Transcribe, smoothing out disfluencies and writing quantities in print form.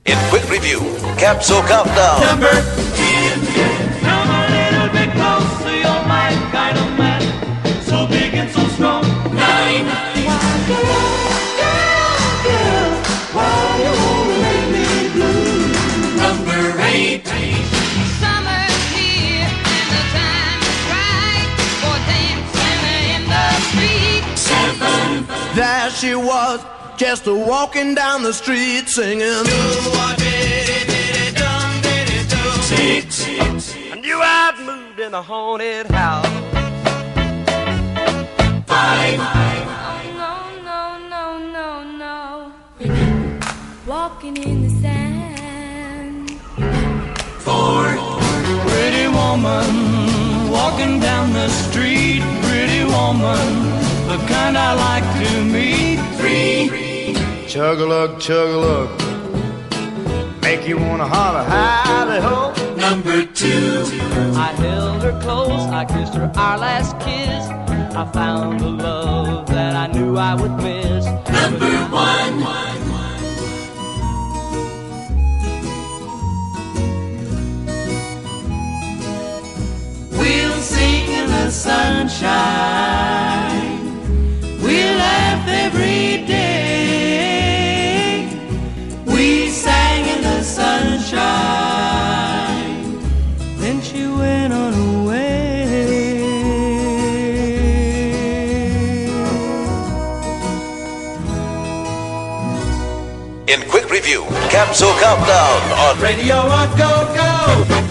In quick review, Capsule Countdown. Number 10. Come a little bit closer, you're my kind of man. So big and so strong. 9. Why you wanna make me blue? Number 8. Summer's here and the time is right for dancing in the street. 7. There she was, just a walking down the street singing. 6. I knew I'd moved in a haunted house. 5. No, no, no, no, no. Walking in the sand. 4. Pretty woman, walking down the street. Pretty woman, the kind I like to meet. 3. Chug-a-lug, chug-a-lug, make you wanna holler, howdy-ho. Number 2. I held her close, I kissed her our last kiss. I found a love that I knew I would miss. Number 1. We'll sing in the sunshine. We'll laugh every day. We sang in the sunshine. Then she went on her way. In quick review, Capsule Countdown on Radio on Go Go.